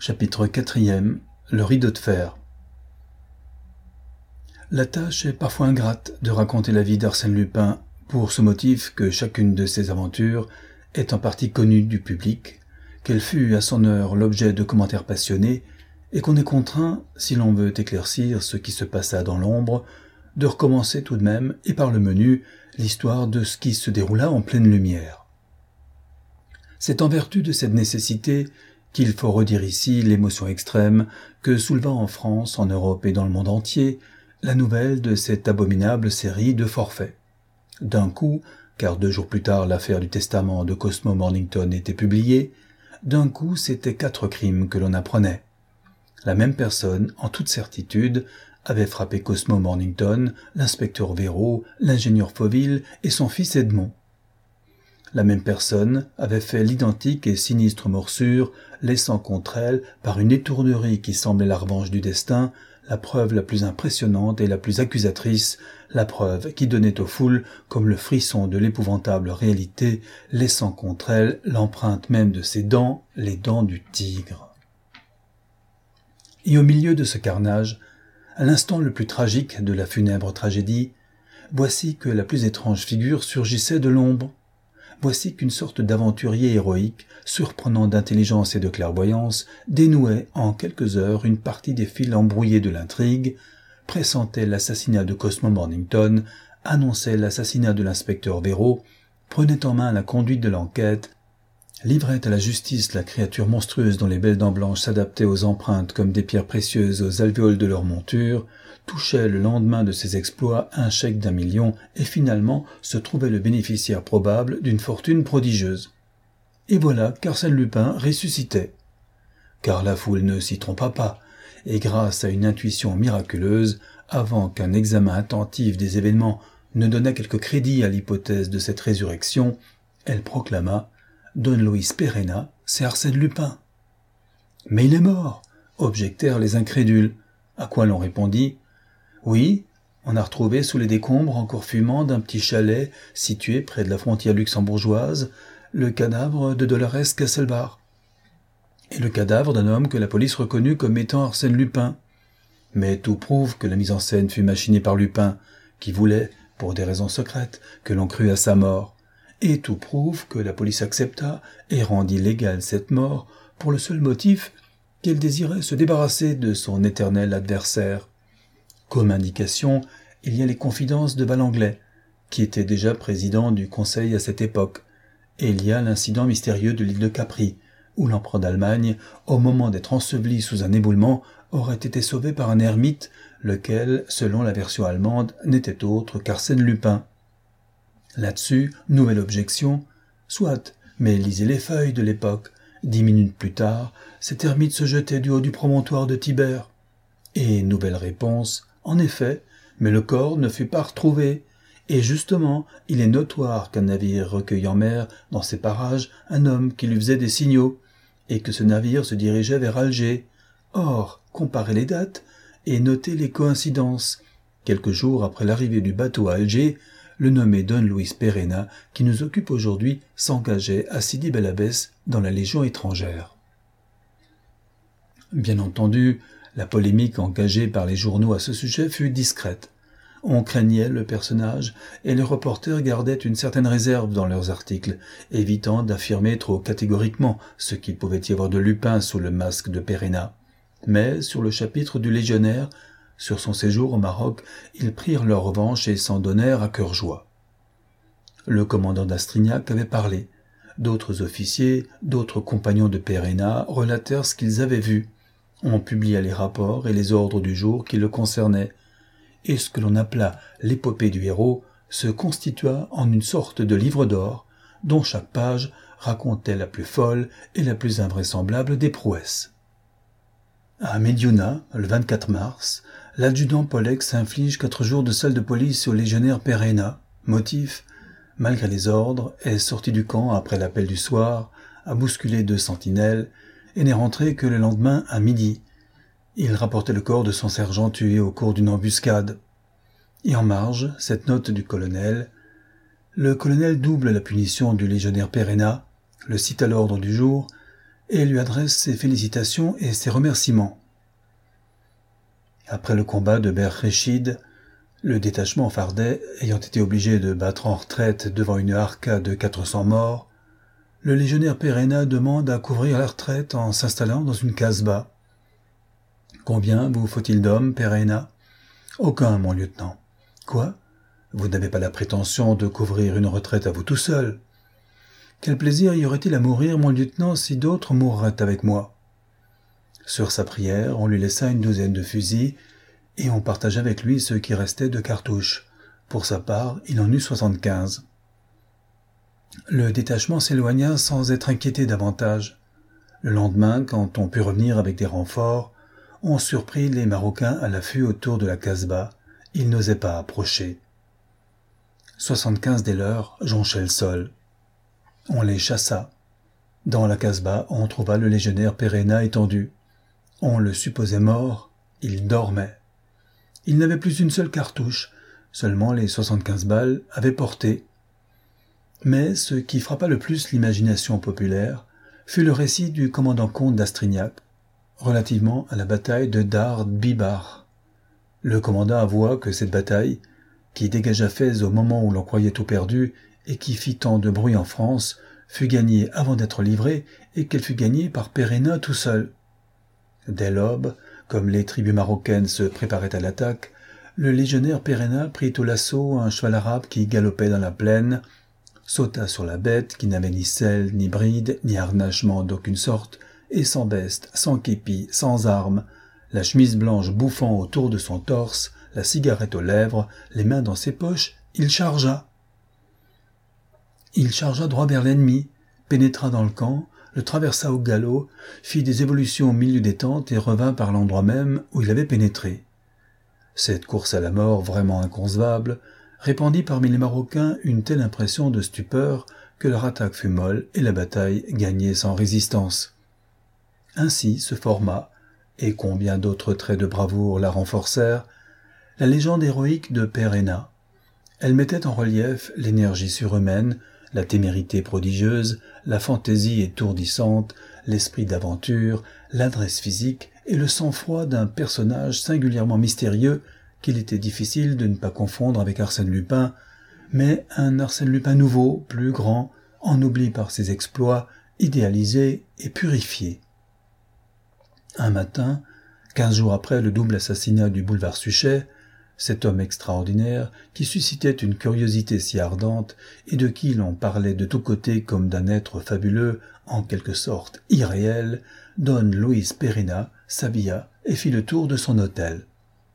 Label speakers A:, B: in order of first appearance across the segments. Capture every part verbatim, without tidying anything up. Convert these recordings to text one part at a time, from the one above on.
A: Chapitre quatrième. Le rideau de fer. La tâche est parfois ingrate de raconter la vie d'Arsène Lupin pour ce motif que chacune de ses aventures est en partie connue du public, qu'elle fut à son heure l'objet de commentaires passionnés et qu'on est contraint, si l'on veut éclaircir ce qui se passa dans l'ombre, de recommencer tout de même et par le menu l'histoire de ce qui se déroula en pleine lumière. C'est en vertu de cette nécessité qu'il faut redire ici l'émotion extrême que souleva en France, en Europe et dans le monde entier la nouvelle de cette abominable série de forfaits. D'un coup, car deux jours plus tard l'affaire du testament de Cosmo Mornington était publiée, d'un coup c'était quatre crimes que l'on apprenait. La même personne, en toute certitude, avait frappé Cosmo Mornington, l'inspecteur Véraud, l'ingénieur Fauville et son fils Edmond. La même personne avait fait l'identique et sinistre morsure, laissant contre elle, par une étourderie qui semblait la revanche du destin, la preuve la plus impressionnante et la plus accusatrice, la preuve qui donnait aux foules comme le frisson de l'épouvantable réalité, laissant contre elle l'empreinte même de ses dents, les dents du tigre. Et au milieu de ce carnage, à l'instant le plus tragique de la funèbre tragédie, voici que la plus étrange figure surgissait de l'ombre. Voici qu'une sorte d'aventurier héroïque, surprenant d'intelligence et de clairvoyance, dénouait en quelques heures une partie des fils embrouillés de l'intrigue, pressentait l'assassinat de Cosmo Mornington, annonçait l'assassinat de l'inspecteur Véraud, prenait en main la conduite de l'enquête, livrait à la justice la créature monstrueuse dont les belles dents blanches s'adaptaient aux empreintes comme des pierres précieuses aux alvéoles de leur monture, touchait le lendemain de ses exploits un chèque d'un million et finalement se trouvait le bénéficiaire probable d'une fortune prodigieuse. Et voilà qu'Arsène Lupin ressuscitait. Car la foule ne s'y trompa pas, et grâce à une intuition miraculeuse, avant qu'un examen attentif des événements ne donnât quelque crédit à l'hypothèse de cette résurrection, elle proclama « Don Luis Pereira, c'est Arsène Lupin ». « Mais il est mort !» objectèrent les incrédules, à quoi l'on répondit « Oui, on a retrouvé sous les décombres encore fumants d'un petit chalet situé près de la frontière luxembourgeoise le cadavre de Dolores Casselbar et le cadavre d'un homme que la police reconnut comme étant Arsène Lupin. Mais tout prouve que la mise en scène fut machinée par Lupin, qui voulait, pour des raisons secrètes, que l'on crût à sa mort. Et tout prouve que la police accepta et rendit légale cette mort pour le seul motif qu'elle désirait se débarrasser de son éternel adversaire. Comme indication, il y a les confidences de Valanglais, qui était déjà président du Conseil à cette époque, et il y a l'incident mystérieux de l'île de Capri, où l'empereur d'Allemagne, au moment d'être enseveli sous un éboulement, aurait été sauvé par un ermite, lequel, selon la version allemande, n'était autre qu'Arsène Lupin. Là-dessus, nouvelle objection, soit, mais lisez les feuilles de l'époque. Dix minutes plus tard, cet ermite se jetait du haut du promontoire de Tibère. Et nouvelle réponse, en effet, mais le corps ne fut pas retrouvé. Et justement, il est notoire qu'un navire recueille en mer, dans ces parages, un homme qui lui faisait des signaux, et que ce navire se dirigeait vers Alger. Or, comparez les dates, et notez les coïncidences. Quelques jours après l'arrivée du bateau à Alger, le nommé Don Luis Pereira, qui nous occupe aujourd'hui, s'engageait à Sidi Bel Abbès dans la Légion étrangère. Bien entendu, la polémique engagée par les journaux à ce sujet fut discrète. On craignait le personnage et les reporters gardaient une certaine réserve dans leurs articles, évitant d'affirmer trop catégoriquement ce qu'il pouvait y avoir de Lupin sous le masque de Pereira. Mais sur le chapitre du légionnaire, sur son séjour au Maroc, ils prirent leur revanche et s'en donnèrent à cœur joie. Le commandant d'Astrignac avait parlé. D'autres officiers, d'autres compagnons de Pereira relatèrent ce qu'ils avaient vu. On publia les rapports et les ordres du jour qui le concernaient, et ce que l'on appela l'épopée du héros se constitua en une sorte de livre d'or, dont chaque page racontait la plus folle et la plus invraisemblable des prouesses. À Médiona, le vingt-quatre mars, l'adjudant Pollex inflige quatre jours de salle de police au légionnaire Pereira. Motif, malgré les ordres, est sorti du camp après l'appel du soir, a bousculé deux sentinelles, et n'est rentré que le lendemain à midi. Il rapportait le corps de son sergent tué au cours d'une embuscade. Et en marge, cette note du colonel. Le colonel double la punition du légionnaire Pereira, le cite à l'ordre du jour, et lui adresse ses félicitations et ses remerciements. Après le combat de Ber Réchid, le détachement Fardet ayant été obligé de battre en retraite devant une arca de quatre cents morts, le légionnaire Perenna demande à couvrir la retraite en s'installant dans une casbah. « Combien vous faut-il d'hommes, Perenna ?»« Aucun, mon lieutenant. »« Quoi ? Vous n'avez pas la prétention de couvrir une retraite à vous tout seul. »« Quel plaisir y aurait-il à mourir, mon lieutenant, si d'autres mourraient avec moi ?» Sur sa prière, on lui laissa une douzaine de fusils, et on partagea avec lui ce qui restait de cartouches. Pour sa part, il en eut soixante-quinze. Le détachement s'éloigna sans être inquiété davantage. Le lendemain, quand on put revenir avec des renforts, on surprit les Marocains à l'affût autour de la casbah. Ils n'osaient pas approcher. Soixante-quinze des leurs jonchaient le sol. On les chassa. Dans la casbah, on trouva le légionnaire Perenna étendu. On le supposait mort, il dormait. Il n'avait plus une seule cartouche, seulement les soixante-quinze balles avaient porté. Mais ce qui frappa le plus l'imagination populaire fut le récit du commandant comte d'Astrignac relativement à la bataille de Dard Bibar. Le commandant avoua que cette bataille, qui dégagea Fès au moment où l'on croyait tout perdu et qui fit tant de bruit en France, fut gagnée avant d'être livrée et qu'elle fut gagnée par Perenna tout seul. Dès l'aube, comme les tribus marocaines se préparaient à l'attaque, le légionnaire Perenna prit au lasso un cheval arabe qui galopait dans la plaine, sauta sur la bête qui n'avait ni selle, ni bride, ni harnachement d'aucune sorte, et sans veste, sans képi, sans armes, la chemise blanche bouffant autour de son torse, la cigarette aux lèvres, les mains dans ses poches, il chargea. Il chargea droit vers l'ennemi, pénétra dans le camp, le traversa au galop, fit des évolutions au milieu des tentes et revint par l'endroit même où il avait pénétré. Cette course à la mort vraiment inconcevable répandit parmi les Marocains une telle impression de stupeur que leur attaque fut molle et la bataille gagnée sans résistance. Ainsi se forma, et combien d'autres traits de bravoure la renforcèrent, la légende héroïque de Perenna. Elle mettait en relief l'énergie surhumaine, la témérité prodigieuse, la fantaisie étourdissante, l'esprit d'aventure, l'adresse physique et le sang-froid d'un personnage singulièrement mystérieux qu'il était difficile de ne pas confondre avec Arsène Lupin, mais un Arsène Lupin nouveau, plus grand, ennobli par ses exploits, idéalisé et purifié. Un matin, quinze jours après le double assassinat du boulevard Suchet, cet homme extraordinaire, qui suscitait une curiosité si ardente et de qui l'on parlait de tous côtés comme d'un être fabuleux, en quelque sorte irréel, Don Luis Perenna s'habilla et fit le tour de son hôtel.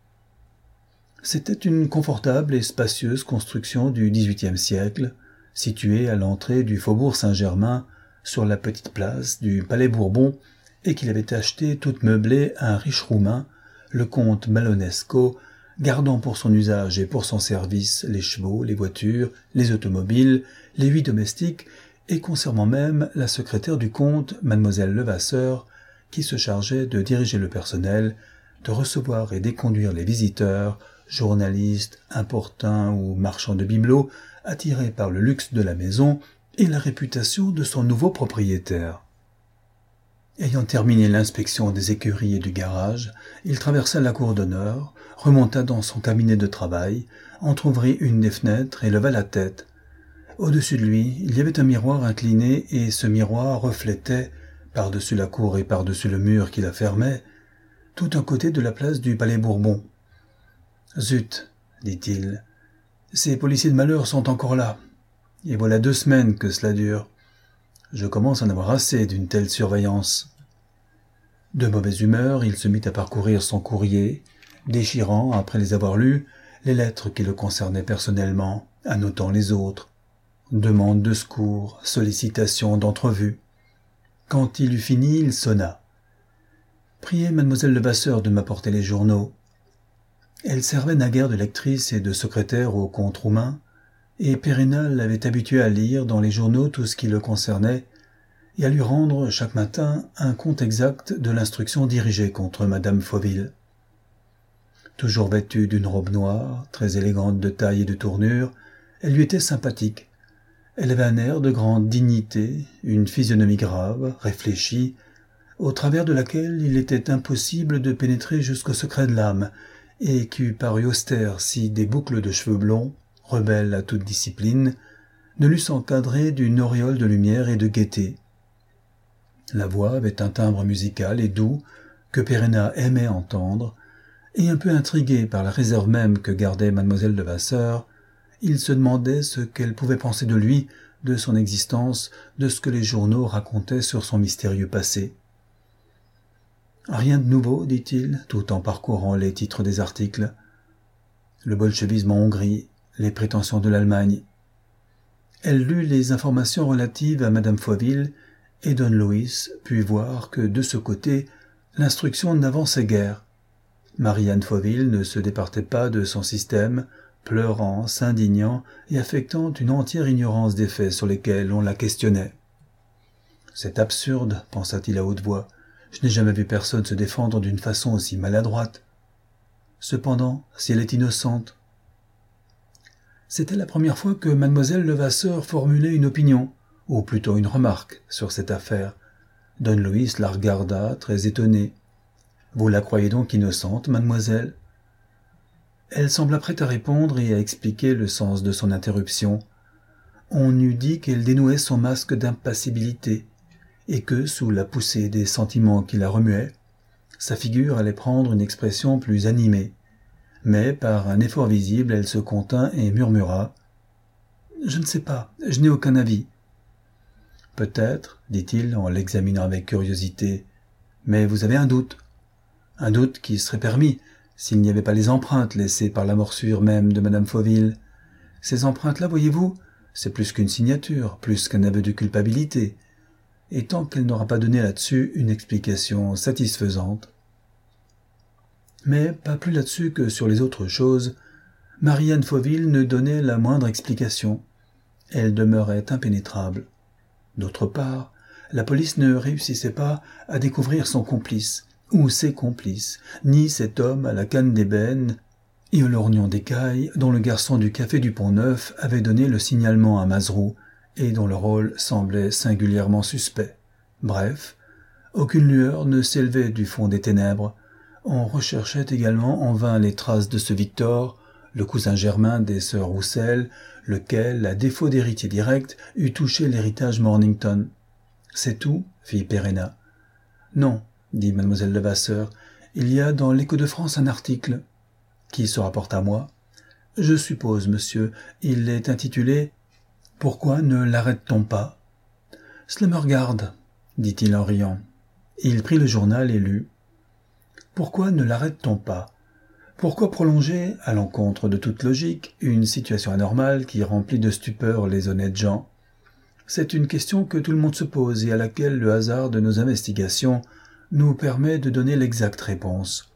A: C'était une confortable et spacieuse construction du dix-huitième siècle, située à l'entrée du faubourg Saint-Germain, sur la petite place du Palais Bourbon, et qu'il avait achetée toute meublée à un riche roumain, le comte Malonesco, gardant pour son usage et pour son service les chevaux, les voitures, les automobiles, les huit domestiques, et conservant même la secrétaire du comte, mademoiselle Levasseur, qui se chargeait de diriger le personnel, de recevoir et déconduire les visiteurs, journalistes, importuns ou marchands de bibelots, attirés par le luxe de la maison et la réputation de son nouveau propriétaire. Ayant terminé l'inspection des écuries et du garage, il traversa la cour d'honneur, remonta dans son cabinet de travail, entr'ouvrit une des fenêtres et leva la tête. Au-dessus de lui, il y avait un miroir incliné et ce miroir reflétait, par-dessus la cour et par-dessus le mur qui la fermait, tout un côté de la place du Palais Bourbon. « Zut !» dit-il, « ces policiers de malheur sont encore là, et voilà deux semaines que cela dure. Je commence à en avoir assez d'une telle surveillance. » De mauvaise humeur, il se mit à parcourir son courrier, déchirant, après les avoir lus, les lettres qui le concernaient personnellement, annotant les autres. Demande de secours, sollicitation d'entrevue. Quand il eut fini, il sonna. « Priez mademoiselle Levasseur de m'apporter les journaux. » Elle servait naguère de lectrice et de secrétaire au comte roumain, et Perenna l'avait habitué à lire dans les journaux tout ce qui le concernait, et à lui rendre chaque matin un compte exact de l'instruction dirigée contre madame Fauville. Toujours vêtue d'une robe noire, très élégante de taille et de tournure, elle lui était sympathique. Elle avait un air de grande dignité, une physionomie grave, réfléchie, au travers de laquelle il était impossible de pénétrer jusqu'au secret de l'âme, et qui eût paru austère si des boucles de cheveux blonds, rebelles à toute discipline, ne l'eussent encadré d'une auréole de lumière et de gaieté. La voix avait un timbre musical et doux que Perenna aimait entendre, et un peu intrigué par la réserve même que gardait mademoiselle Levasseur, il se demandait ce qu'elle pouvait penser de lui, de son existence, de ce que les journaux racontaient sur son mystérieux passé. « Rien de nouveau, dit-il, tout en parcourant les titres des articles. Le bolchevisme en Hongrie, les prétentions de l'Allemagne. » Elle lut les informations relatives à madame Foiville, et Don Luis put voir que, de ce côté, l'instruction n'avançait guère. Marie-Anne Foiville ne se départait pas de son système, pleurant, s'indignant et affectant une entière ignorance des faits sur lesquels on la questionnait. « C'est absurde, pensa-t-il à haute voix. Je n'ai jamais vu personne se défendre d'une façon aussi maladroite. Cependant, si elle est innocente... » C'était la première fois que mademoiselle Levasseur formulait une opinion, ou plutôt une remarque, sur cette affaire. Don Luis la regarda, très étonné. « Vous la croyez donc innocente, mademoiselle ?» Elle sembla prête à répondre et à expliquer le sens de son interruption. On eût dit qu'elle dénouait son masque d'impassibilité, et que, sous la poussée des sentiments qui la remuaient, sa figure allait prendre une expression plus animée. Mais, par un effort visible, elle se contint et murmura « Je ne sais pas, je n'ai aucun avis. »« Peut-être, dit-il en l'examinant avec curiosité, mais vous avez un doute. Un doute qui serait permis s'il n'y avait pas les empreintes laissées par la morsure même de madame Foiville. Ces empreintes-là, voyez-vous, c'est plus qu'une signature, plus qu'un aveu de culpabilité. Et tant qu'elle n'aura pas donné là-dessus une explication satisfaisante. » Mais pas plus là-dessus que sur les autres choses, Marie-Anne Foiville ne donnait la moindre explication. Elle demeurait impénétrable. D'autre part, la police ne réussissait pas à découvrir son complice, ou ses complices, ni cet homme à la canne d'ébène et au lorgnon d'écaille dont le garçon du café du Pont-Neuf avait donné le signalement à Mazeroux et dont le rôle semblait singulièrement suspect. Bref, aucune lueur ne s'élevait du fond des ténèbres. On recherchait également en vain les traces de ce Victor, le cousin germain des sœurs Roussel, lequel, à défaut d'héritier direct, eût touché l'héritage Mornington. « C'est tout ?» fit Perenna. « Non, » dit mademoiselle Levasseur, « il y a dans l'Écho de France un article qui se rapporte à moi. Je suppose, monsieur, il est intitulé « Pourquoi ne l'arrête-t-on pas ?» « Cela me regarde, » dit-il en riant. Il prit le journal et lut. « Pourquoi ne l'arrête-t-on pas ? Pourquoi prolonger, à l'encontre de toute logique, une situation anormale qui remplit de stupeur les honnêtes gens ? C'est une question que tout le monde se pose et à laquelle le hasard de nos investigations nous permet de donner l'exacte réponse.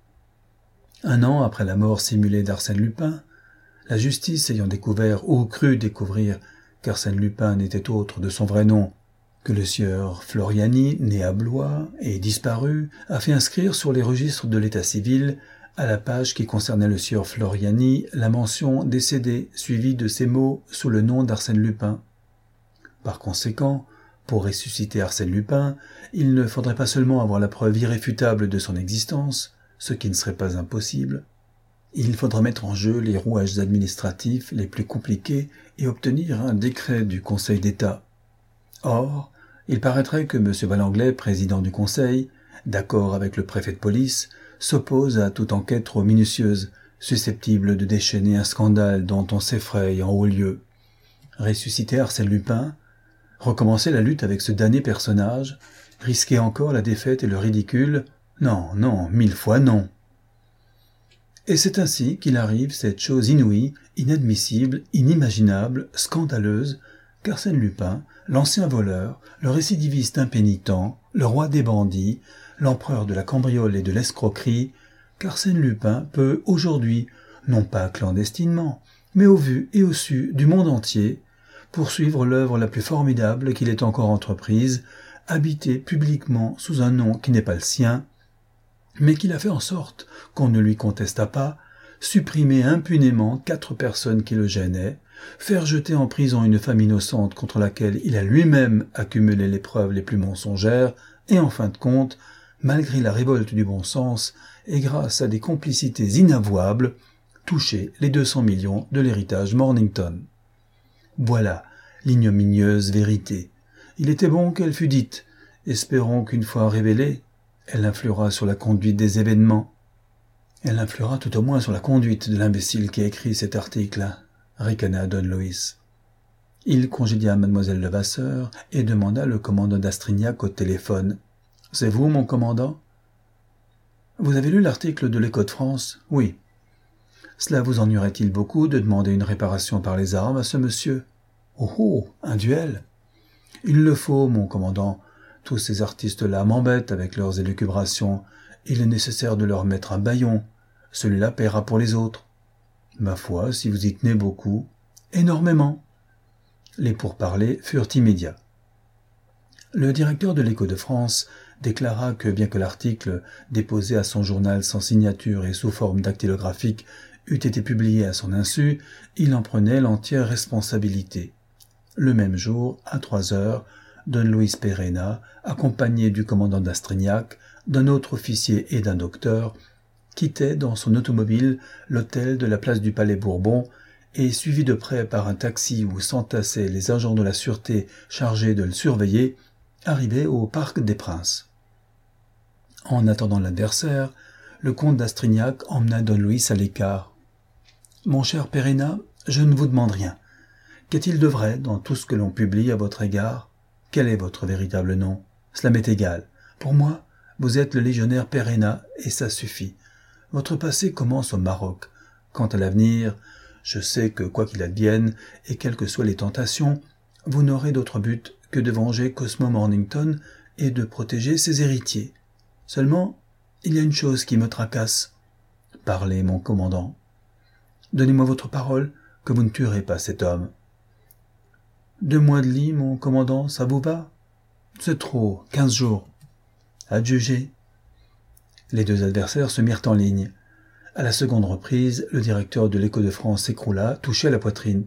A: Un an après la mort simulée d'Arsène Lupin, la justice ayant découvert ou cru découvrir qu'Arsène Lupin n'était autre de son vrai nom que le sieur Floriani, né à Blois et disparu, a fait inscrire sur les registres de l'état civil, à la page qui concernait le sieur Floriani, la mention décédé suivie de ces mots sous le nom d'Arsène Lupin. Par conséquent, pour ressusciter Arsène Lupin, il ne faudrait pas seulement avoir la preuve irréfutable de son existence, ce qui ne serait pas impossible. Il faudra mettre en jeu les rouages administratifs les plus compliqués et obtenir un décret du Conseil d'État. Or, il paraîtrait que M. Valanglais, président du Conseil, d'accord avec le préfet de police, s'oppose à toute enquête trop minutieuse, susceptible de déchaîner un scandale dont on s'effraie en haut lieu. Ressusciter Arsène Lupin, recommencer la lutte avec ce damné personnage, risquer encore la défaite et le ridicule, non, non, mille fois non. Et c'est ainsi qu'il arrive cette chose inouïe, inadmissible, inimaginable, scandaleuse, qu'Arsène Lupin, l'ancien voleur, le récidiviste impénitent, le roi des bandits, l'empereur de la cambriole et de l'escroquerie, qu'Arsène Lupin peut aujourd'hui, non pas clandestinement, mais au vu et au su du monde entier, poursuivre l'œuvre la plus formidable qu'il ait encore entreprise, habiter publiquement sous un nom qui n'est pas le sien, mais qu'il a fait en sorte qu'on ne lui contestât pas, supprimer impunément quatre personnes qui le gênaient, faire jeter en prison une femme innocente contre laquelle il a lui-même accumulé les preuves les plus mensongères, et en fin de compte, malgré la révolte du bon sens, et grâce à des complicités inavouables, toucher les deux cents millions de l'héritage Mornington. Voilà l'ignominieuse vérité. Il était bon qu'elle fût dite. Espérons qu'une fois révélée, elle influera sur la conduite des événements. Elle influera tout au moins sur la conduite de l'imbécile qui a écrit cet article, ricana Don Luis. Il congédia mademoiselle Levasseur et demanda le commandant d'Astrignac au téléphone. « C'est vous, mon commandant ?»« Vous avez lu l'article de l'Écho de France ?»« Oui. »« Cela vous ennuierait-il beaucoup de demander une réparation par les armes à ce monsieur ?»« Oh, oh, un duel !»« Il le faut, mon commandant. Tous ces artistes-là m'embêtent avec leurs élucubrations. Il est nécessaire de leur mettre un bâillon. Celui-là paiera pour les autres. »« Ma foi, si vous y tenez beaucoup. »« Énormément. » Les pourparlers furent immédiats. Le directeur de l'Écho de France déclara que bien que l'article déposé à son journal sans signature et sous forme dactylographique eût été publié à son insu, il en prenait l'entière responsabilité. Le même jour, à trois heures, Don Luis Pereira, accompagné du commandant d'Astrignac, d'un autre officier et d'un docteur, quittait dans son automobile l'hôtel de la place du Palais Bourbon et, suivi de près par un taxi où s'entassaient les agents de la sûreté chargés de le surveiller, arrivait au Parc des Princes. En attendant l'adversaire, le comte d'Astrignac emmena Don Luis à l'écart. « Mon cher Pereira, je ne vous demande rien. Qu'est-il de vrai dans tout ce que l'on publie à votre égard? Quel est votre véritable nom? Cela m'est égal. Pour moi, vous êtes le légionnaire Pereira, et ça suffit. Votre passé commence au Maroc. Quant à l'avenir, je sais que quoi qu'il advienne, et quelles que soient les tentations, vous n'aurez d'autre but que de venger Cosmo Mornington et de protéger ses héritiers. Seulement, il y a une chose qui me tracasse. Parlez, mon commandant. Donnez-moi votre parole que vous ne tuerez pas cet homme. Deux mois de lit, mon commandant, ça vous va? C'est trop, quinze jours. Adjugé. Les deux adversaires se mirent en ligne. À la seconde reprise, le directeur de l'Écho de France s'écroula, touché à la poitrine.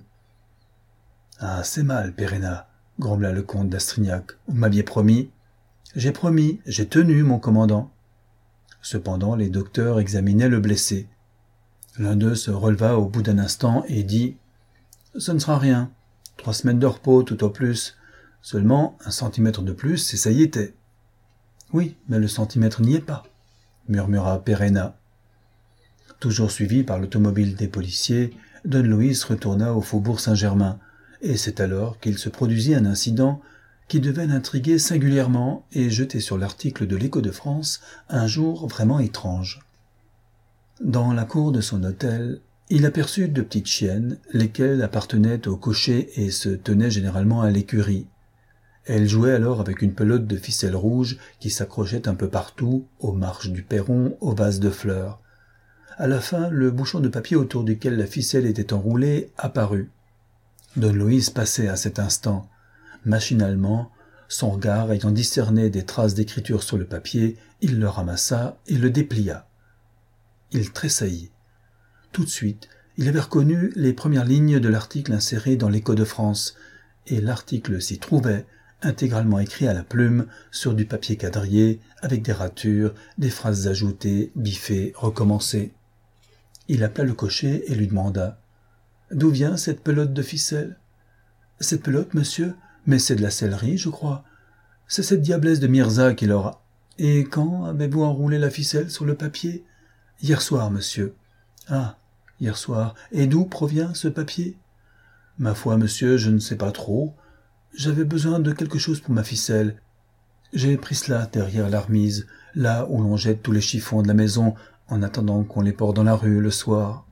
A: « Ah, c'est mal, Pereira, » grommela le comte d'Astrignac. « Vous m'aviez promis. »« J'ai promis, j'ai tenu, mon commandant. » Cependant, les docteurs examinaient le blessé. L'un d'eux se releva au bout d'un instant et dit « Ce ne sera rien. Trois semaines de repos, tout au plus. Seulement un centimètre de plus, et ça y était. »« Oui, mais le centimètre n'y est pas, » murmura Pereira. Toujours suivi par l'automobile des policiers, Don Luis retourna au faubourg Saint-Germain, et c'est alors qu'il se produisit un incident qui devait l'intriguer singulièrement et jeter sur l'article de l'Écho de France un jour vraiment étrange. Dans la cour de son hôtel, il aperçut deux petites chiennes, lesquelles appartenaient au cocher et se tenaient généralement à l'écurie. Elles jouaient alors avec une pelote de ficelle rouge qui s'accrochait un peu partout, aux marches du perron, aux vases de fleurs. À la fin, le bouchon de papier autour duquel la ficelle était enroulée apparut. Don Luis passait à cet instant. Machinalement, son regard ayant discerné des traces d'écriture sur le papier, il le ramassa et le déplia. Il tressaillit. Tout de suite, il avait reconnu les premières lignes de l'article inséré dans l'Écho de France, et l'article s'y trouvait, intégralement écrit à la plume, sur du papier quadrillé, avec des ratures, des phrases ajoutées, biffées, recommencées. Il appela le cocher et lui demanda « D'où vient cette pelote de ficelle ?»« Cette pelote, monsieur ? Mais c'est de la sellerie, je crois. C'est cette diablesse de Mirza qui l'aura. Et quand avez-vous enroulé la ficelle sur le papier ? Hier soir, monsieur. Ah, hier soir. Et d'où provient ce papier ? Ma foi, monsieur, je ne sais pas trop. J'avais besoin de quelque chose pour ma ficelle. J'ai pris cela derrière l'armise, là où l'on jette tous les chiffons de la maison, en attendant qu'on les porte dans la rue le soir.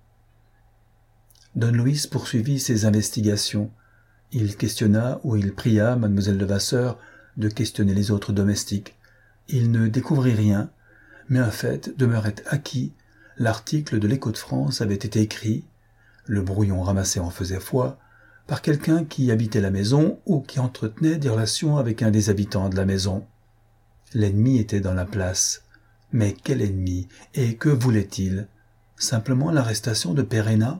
A: Don Luis poursuivit ses investigations. Il questionna ou il pria mademoiselle Levasseur de questionner les autres domestiques. Il ne découvrit rien, mais un fait demeurait acquis. L'article de l'Écho de France avait été écrit, le brouillon ramassé en faisait foi, par quelqu'un qui habitait la maison ou qui entretenait des relations avec un des habitants de la maison. L'ennemi était dans la place. Mais quel ennemi, et que voulait-il ? Simplement l'arrestation de Perena?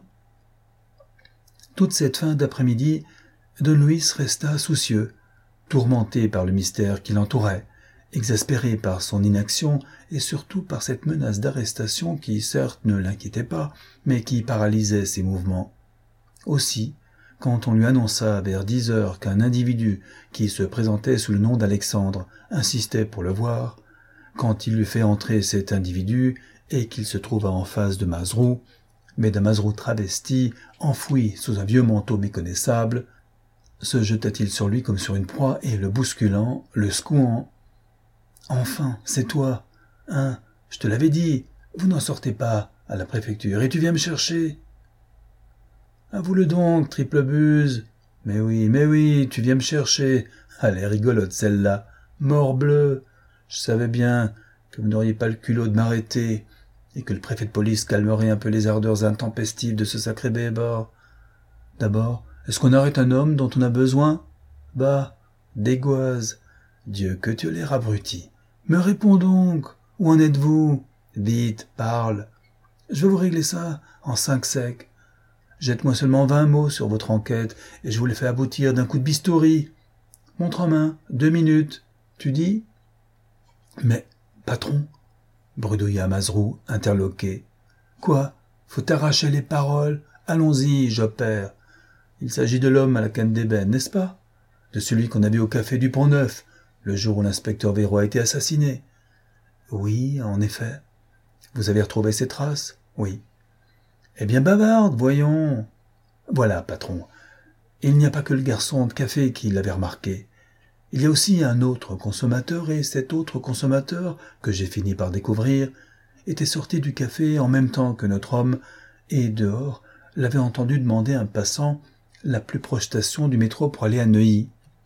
A: Toute cette fin d'après-midi, Don Luis resta soucieux, tourmenté par le mystère qui l'entourait, exaspéré par son inaction et surtout par cette menace d'arrestation qui certes ne l'inquiétait pas, mais qui paralysait ses mouvements. Aussi, quand on lui annonça vers dix heures qu'un individu qui se présentait sous le nom d'Alexandre insistait pour le voir, quand il eut fait entrer cet individu et qu'il se trouva en face de Mazerou, mais d'un Mazerou travesti, enfoui sous un vieux manteau méconnaissable, se jeta-t-il sur lui comme sur une proie et le bousculant, le secouant. « Enfin, c'est toi, hein, je te l'avais dit, vous n'en sortez pas à la préfecture et tu viens me chercher. »« Avoue-le donc, triple buse. Mais oui, mais oui, tu viens me chercher. Elle est rigolote celle-là. Morbleu. Je savais bien que vous n'auriez pas le culot de m'arrêter et que le préfet de police calmerait un peu les ardeurs intempestives de ce sacré bébord. D'abord, est-ce qu'on arrête un homme dont on a besoin? Bah, dégoise. Dieu, que tu as l'air abruti. Me réponds donc. Où en êtes-vous? Vite, parle. Je vais vous régler ça en cinq secs. Jette-moi seulement vingt mots sur votre enquête et je vous les fais aboutir d'un coup de bistouri. Montre en main, deux minutes. Tu dis? Mais, patron, bredouilla Mazerou, interloqué. Quoi? Faut arracher les paroles? Allons-y, j'opère. Il s'agit de l'homme à la canne d'ébène, n'est-ce pas? De celui qu'on a vu au café du Pont-Neuf, le jour où l'inspecteur Véro a été assassiné. Oui, en effet. Vous avez retrouvé ses traces? Oui. Eh bien, bavarde, voyons. Voilà, patron. Il n'y a pas que le garçon de café qui l'avait remarqué. Il y a aussi un autre consommateur, et cet autre consommateur, que j'ai fini par découvrir, était sorti du café en même temps que notre homme, et dehors, l'avait entendu demander à un passant la plus proche station du métro pour aller à Neuilly.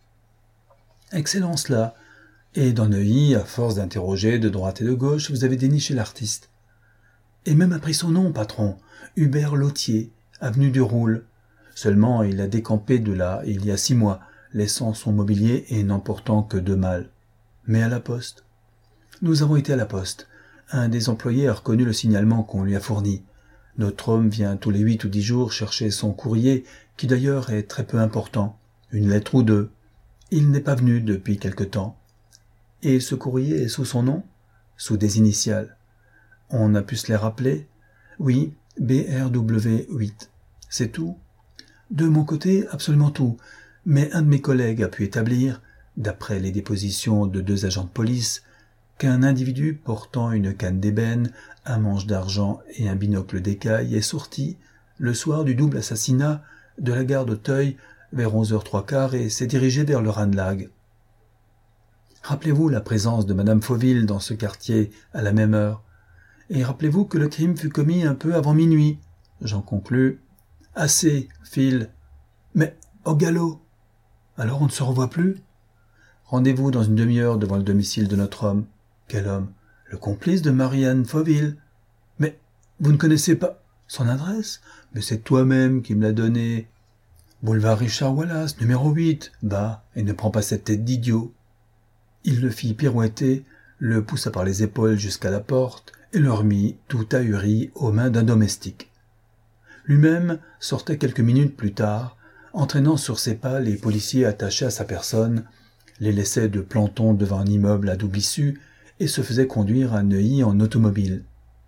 A: Excellent cela. Et dans Neuilly, à force d'interroger de droite et de gauche, vous avez déniché l'artiste. Et même appris son nom, patron, Hubert Lautier, avenue du Roule. Seulement, il a décampé de là il y a six mois, laissant son mobilier et n'emportant que deux malles. Mais à la poste. Nous avons été à la poste. Un des employés a reconnu le signalement qu'on lui a fourni. Notre homme vient tous les huit ou dix jours chercher son courrier, qui d'ailleurs est très peu important, une lettre ou deux. Il n'est pas venu depuis quelque temps. Et ce courrier est sous son nom? Sous des initiales. On a pu se les rappeler? Oui, B R W huit. C'est tout? De mon côté, absolument tout. Mais un de mes collègues a pu établir, d'après les dépositions de deux agents de police, qu'un individu portant une canne d'ébène, un manche d'argent et un binocle d'écaille est sorti, le soir du double assassinat, de la gare d'Auteuil vers onze heures trois quarts et s'est dirigé vers le Ranelagh. Rappelez-vous la présence de Madame Fauville dans ce quartier à la même heure. Et rappelez-vous que le crime fut commis un peu avant minuit. J'en conclus. Assez, Phil. Mais, au galop. Alors on ne se revoit plus? Rendez-vous dans une demi-heure devant le domicile de notre homme. Quel homme? Le complice de Marianne Fauville. Mais, vous ne connaissez pas son adresse? Mais c'est toi-même qui me l'a donnée. Boulevard Richard Wallace, numéro huit. Bah, et ne prends pas cette tête d'idiot. Il le fit pirouetter, le poussa par les épaules jusqu'à la porte et le remit tout ahuri aux mains d'un domestique. Lui-même sortait quelques minutes plus tard, entraînant sur ses pas les policiers attachés à sa personne, les laissait de planton devant un immeuble à double issue et se faisait conduire à Neuilly en automobile.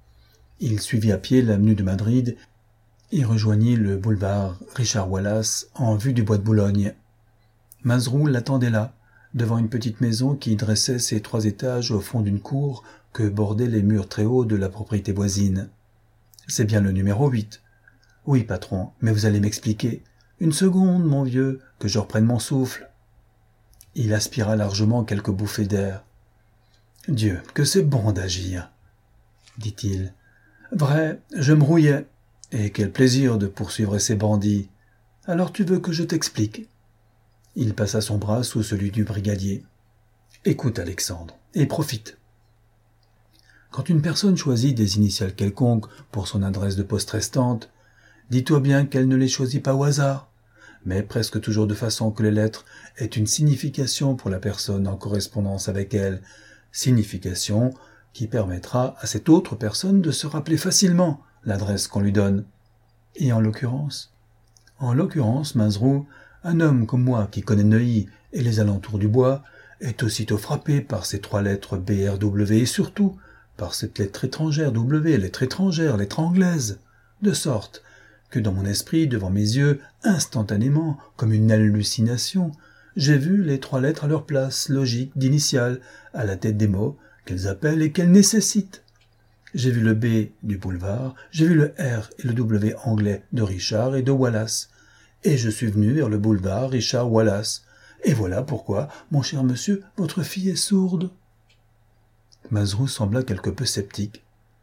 A: Il suivit à pied l'avenue de Madrid et rejoignit le boulevard Richard Wallace en vue du bois de Boulogne. Mazerou l'attendait là, devant une petite maison qui dressait ses trois étages au fond d'une cour que bordaient les murs très hauts de la propriété voisine. « C'est bien le numéro huit. »« Oui, patron, mais vous allez m'expliquer. Une seconde, mon vieux, que je reprenne mon souffle. » Il aspira largement quelques bouffées d'air. « Dieu, que c'est bon d'agir !» dit-il. « Vrai, je me rouillais. Et quel plaisir de poursuivre ces bandits. Alors tu veux que je t'explique ?» Il passa son bras sous celui du brigadier. « Écoute, Alexandre, et profite. Quand une personne choisit des initiales quelconques pour son adresse de poste restante, dis-toi bien qu'elle ne les choisit pas au hasard, mais presque toujours de façon que les lettres aient une signification pour la personne en correspondance avec elle, signification qui permettra à cette autre personne de se rappeler facilement l'adresse qu'on lui donne. Et en l'occurrence En l'occurrence, Maserou, un homme comme moi qui connaît Neuilly et les alentours du bois, est aussitôt frappé par ces trois lettres B R W et surtout par cette lettre étrangère W, lettre étrangère, lettre anglaise, de sorte que dans mon esprit, devant mes yeux, instantanément, comme une hallucination, j'ai vu les trois lettres à leur place logique d'initiale, à la tête des mots qu'elles appellent et qu'elles nécessitent. J'ai vu le B du boulevard, j'ai vu le R et le W anglais de Richard et de Wallace, et je suis venu vers le boulevard Richard Wallace. Et voilà pourquoi, mon cher monsieur, votre fille est sourde. Maserou sembla quelque peu sceptique.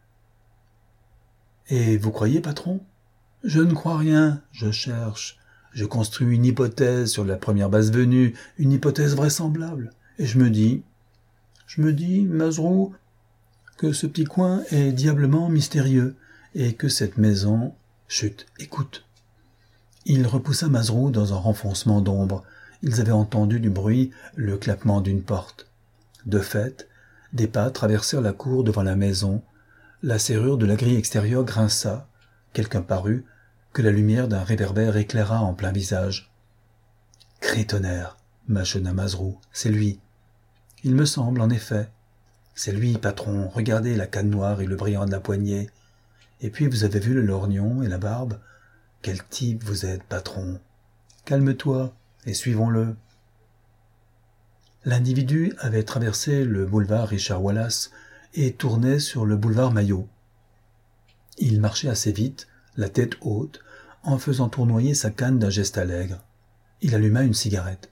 A: « Et vous croyez, patron ? » ?»« Je ne crois rien, je cherche. Je construis une hypothèse sur la première base venue, une hypothèse vraisemblable. Et je me dis, je me dis, Maserou, que ce petit coin est diablement mystérieux, et que cette maison... Chut, écoute. » Il repoussa Maserou dans un renfoncement d'ombre. Ils avaient entendu du bruit, le claquement d'une porte. De fait, des pas traversèrent la cour devant la maison. La serrure de la grille extérieure grinça. Quelqu'un parut, que la lumière d'un réverbère éclaira en plein visage. « Crétonnerre !» mâchonna Maserou. « C'est lui. »« Il me semble, en effet. »« C'est lui, patron. Regardez la canne noire et le brillant de la poignée. Et puis vous avez vu le lorgnon et la barbe. Quel type vous êtes, patron. Calme-toi et suivons-le. » L'individu avait traversé le boulevard Richard Wallace et tournait sur le boulevard Maillot. Il marchait assez vite, la tête haute, en faisant tournoyer sa canne d'un geste allègre. Il alluma une cigarette.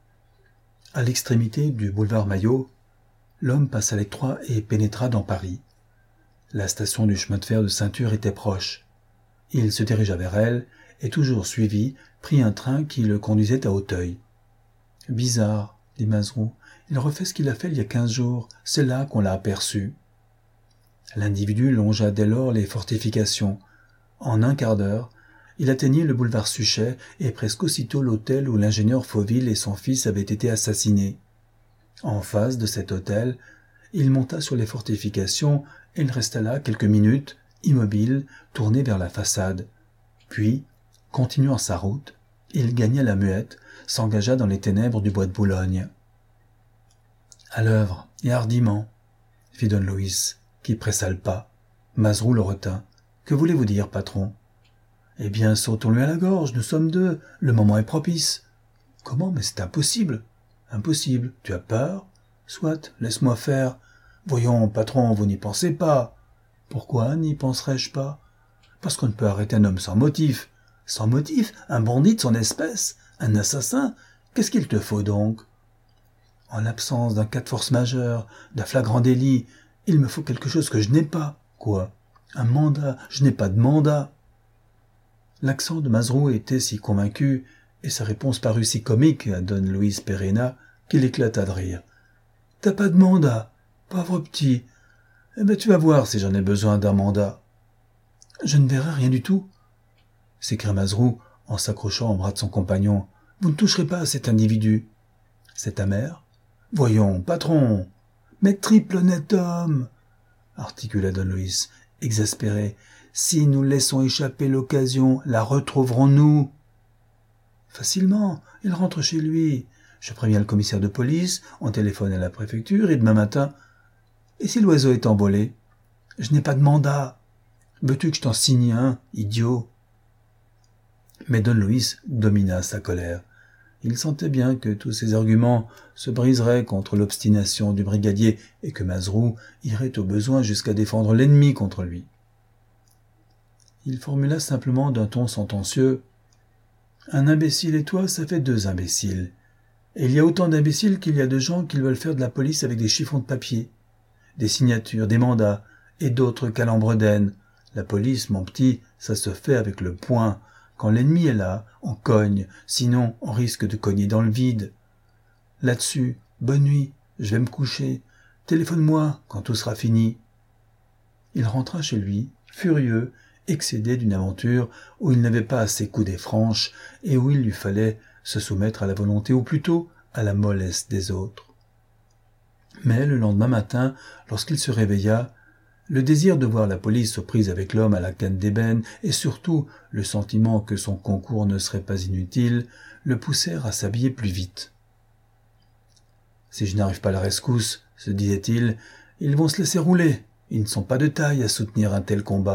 A: À l'extrémité du boulevard Maillot, l'homme passa l'étroit et pénétra dans Paris. La station du chemin de fer de Ceinture était proche. Il se dirigea vers elle et, toujours suivi, prit un train qui le conduisait à Auteuil. « Bizarre, » dit Maserou, « il refait ce qu'il a fait il y a quinze jours, c'est là qu'on l'a aperçu. » L'individu longea dès lors les fortifications. En un quart d'heure, il atteignit le boulevard Suchet et presque aussitôt l'hôtel où l'ingénieur Fauville et son fils avaient été assassinés. En face de cet hôtel, il monta sur les fortifications et il resta là quelques minutes, immobile, tourné vers la façade. Puis, continuant sa route, il gagna la Muette, s'engagea dans les ténèbres du bois de Boulogne. « À l'œuvre, et hardiment, » fit Don Luis, qui pressa le pas. Maserou le retint. « Que voulez-vous dire, patron ?»« Eh bien, sautons-lui à la gorge, nous sommes deux, le moment est propice. »« Comment, mais c'est impossible. »« Impossible. Tu as peur ? Soit, laisse-moi faire. Voyons, patron, vous n'y pensez pas. »« Pourquoi n'y penserais-je pas ? Parce qu'on ne peut arrêter un homme sans motif. »« Sans motif ? Un bandit de son espèce ? Un assassin ? Qu'est-ce qu'il te faut donc ? » ?»« En l'absence d'un cas de force majeure, d'un flagrant délit, il me faut quelque chose que je n'ai pas. »« Quoi ? Un mandat. Je n'ai pas de mandat. » L'accent de Maserou était si convaincu, et sa réponse parut si comique à Don Luis Pereira, qu'il éclata de rire. « T'as pas de mandat, pauvre petit. Eh ben tu vas voir si j'en ai besoin d'un mandat. »« Je ne verrai rien du tout, » s'écria Maserou en s'accrochant au bras de son compagnon. « Vous ne toucherez pas à cet individu. »« C'est ta mère ? » ?»« Voyons, patron. »« Mais triple honnête homme !» articula Don Luis, exaspéré. « Si nous laissons échapper l'occasion, la retrouverons-nous ?»« Facilement. Il rentre chez lui. Je préviens le commissaire de police, on téléphone à la préfecture et demain matin... Et si l'oiseau est envolé ? Je n'ai pas de mandat. Veux-tu que je t'en signe un, idiot ? » Mais Don Luis domina sa colère. Il sentait bien que tous ses arguments se briseraient contre l'obstination du brigadier et que Maserou irait au besoin jusqu'à défendre l'ennemi contre lui. Il formula simplement d'un ton sentencieux « Un imbécile et toi, ça fait deux imbéciles. Et il y a autant d'imbéciles qu'il y a de gens qui veulent faire de la police avec des chiffons de papier, des signatures, des mandats et d'autres calembres d'aine. La police, mon petit, ça se fait avec le poing. Quand l'ennemi est là, on cogne, sinon on risque de cogner dans le vide. Là-dessus, bonne nuit, je vais me coucher. Téléphone-moi quand tout sera fini. » Il rentra chez lui, furieux, excédé d'une aventure où il n'avait pas assez coudé franche et où il lui fallait se soumettre à la volonté ou plutôt à la mollesse des autres. Mais le lendemain matin, lorsqu'il se réveilla, Le désir de voir la police aux prises avec l'homme à la canne d'ébène et surtout le sentiment que son concours ne serait pas inutile le poussèrent à s'habiller plus vite. « Si je n'arrive pas à la rescousse, se disait-il, ils vont se laisser rouler. Ils ne sont pas de taille à soutenir un tel combat. »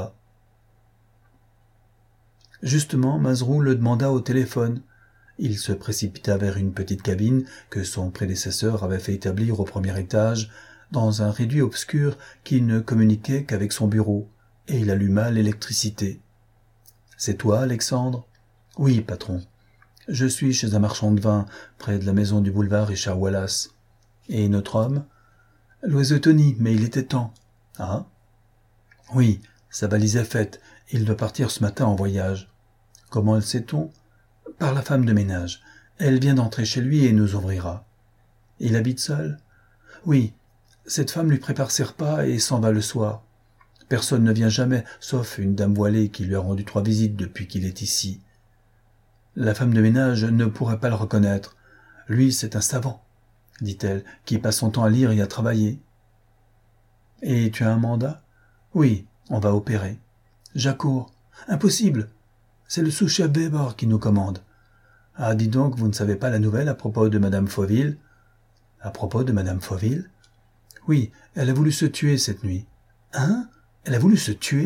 A: Justement, Maserou le demanda au téléphone. Il se précipita vers une petite cabine que son prédécesseur avait fait établir au premier étage, dans un réduit obscur qui ne communiquait qu'avec son bureau, et il alluma l'électricité. « C'est toi, Alexandre ?»« Oui, patron. Je suis chez un marchand de vin, près de la maison du boulevard Richard Wallace. »« Et notre homme ?»« L'oiseau Tony, mais il était temps. »« Ah ?»« Oui, sa valise est faite. Il doit partir ce matin en voyage. »« Comment le sait-on ?»« Par la femme de ménage. Elle vient d'entrer chez lui et nous ouvrira. »« Il habite seul ?»« Oui. Cette femme lui prépare ses repas et s'en va le soir. Personne ne vient jamais, sauf une dame voilée qui lui a rendu trois visites depuis qu'il est ici. La femme de ménage ne pourrait pas le reconnaître. Lui, c'est un savant, dit-elle, qui passe son temps à lire et à travailler. « Et tu as un mandat ? » ?»« Oui, on va opérer. »« J'accours. »« Impossible. C'est le sous-chef Weber qui nous commande. »« Ah, dis donc, vous ne savez pas la nouvelle à propos de Madame Fauville ? » ?»« À propos de Madame Fauville ? » ?»« Oui, elle a voulu se tuer cette nuit. »« Hein ? Elle a voulu se tuer ?»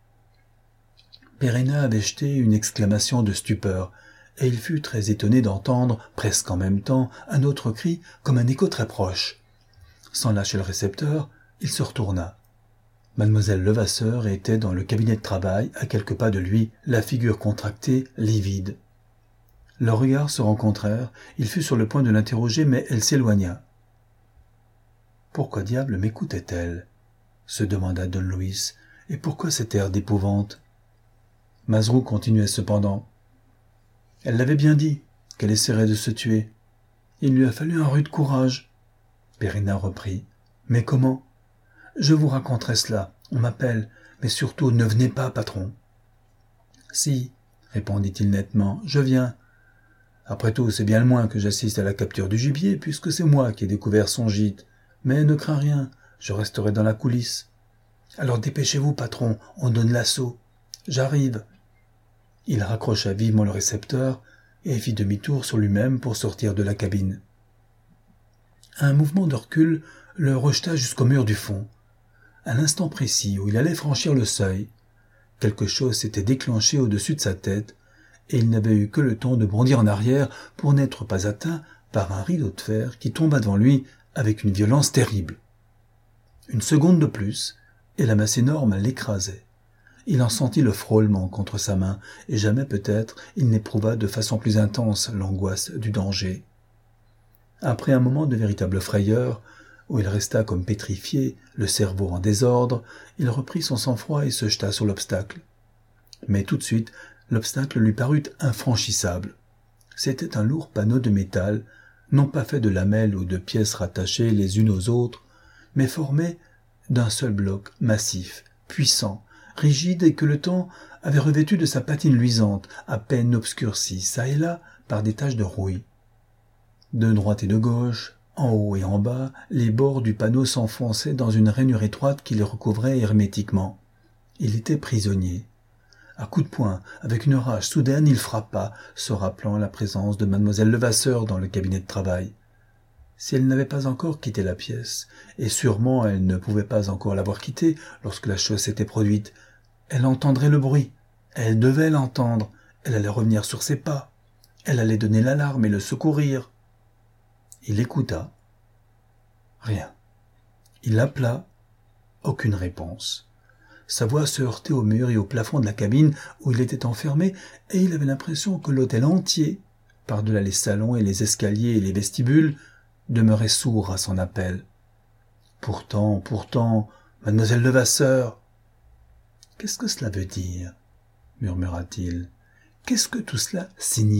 A: Peyrena avait jeté une exclamation de stupeur, et il fut très étonné d'entendre, presque en même temps, un autre cri, comme un écho très proche. Sans lâcher le récepteur, il se retourna. Mademoiselle Levasseur était dans le cabinet de travail, à quelques pas de lui, la figure contractée, livide. Leurs regards se rencontrèrent, il fut sur le point de l'interroger, mais elle s'éloigna. « Pourquoi diable m'écoutait-elle » se demanda Don Luis, « et pourquoi cet air d'épouvante ?» Maserou continuait cependant. « Elle l'avait bien dit, qu'elle essaierait de se tuer. Il lui a fallu un rude courage. » Peyrena reprit. « Mais comment ? Je vous raconterai cela, on m'appelle, mais surtout ne venez pas, patron. »« Si, » répondit-il nettement, « je viens. Après tout, c'est bien le moins que j'assiste à la capture du gibier, puisque c'est moi qui ai découvert son gîte. Mais ne crains rien, je resterai dans la coulisse. Alors dépêchez-vous, patron, on donne l'assaut. J'arrive. » Il raccrocha vivement le récepteur et fit demi-tour sur lui-même pour sortir de la cabine. Un mouvement de recul le rejeta jusqu'au mur du fond. À l'instant précis où il allait franchir le seuil, quelque chose s'était déclenché au-dessus de sa tête, et il n'avait eu que le temps de bondir en arrière pour n'être pas atteint par un rideau de fer qui tomba devant lui avec une violence terrible. Une seconde de plus, et la masse énorme l'écrasait. Il en sentit le frôlement contre sa main, et jamais peut-être il n'éprouva de façon plus intense l'angoisse du danger. Après un moment de véritable frayeur, où il resta comme pétrifié, le cerveau en désordre, il reprit son sang-froid et se jeta sur l'obstacle. Mais tout de suite, l'obstacle lui parut infranchissable. C'était un lourd panneau de métal, non pas fait de lamelles ou de pièces rattachées les unes aux autres, mais formé d'un seul bloc massif, puissant, rigide et que le temps avait revêtu de sa patine luisante, à peine obscurcie, çà et là, par des taches de rouille. De droite et de gauche, en haut et en bas, les bords du panneau s'enfonçaient dans une rainure étroite qui les recouvrait hermétiquement. Il était prisonnier. À coups de poing, avec une rage soudaine, il frappa, se rappelant la présence de mademoiselle Levasseur dans le cabinet de travail. Si elle n'avait pas encore quitté la pièce, et sûrement elle ne pouvait pas encore l'avoir quittée lorsque la chose s'était produite, elle entendrait le bruit, elle devait l'entendre, elle allait revenir sur ses pas, elle allait donner l'alarme et le secourir. Il écouta. Rien. Il appela. Aucune réponse. Sa voix se heurtait au mur et au plafond de la cabine où il était enfermé, et il avait l'impression que l'hôtel entier, par-delà les salons et les escaliers et les vestibules, demeurait sourd à son appel. Pourtant, pourtant, mademoiselle Levasseur. Qu'est-ce que cela veut dire ? Murmura-t-il. Qu'est-ce que tout cela signifie ?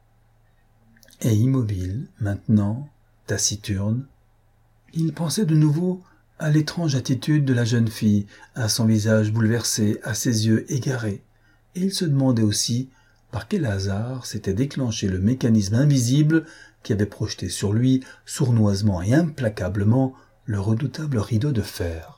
A: Et immobile, maintenant, taciturne, il pensait de nouveau à l'étrange attitude de la jeune fille, à son visage bouleversé, à ses yeux égarés, et il se demandait aussi par quel hasard s'était déclenché le mécanisme invisible qui avait projeté sur lui, sournoisement et implacablement, le redoutable rideau de fer.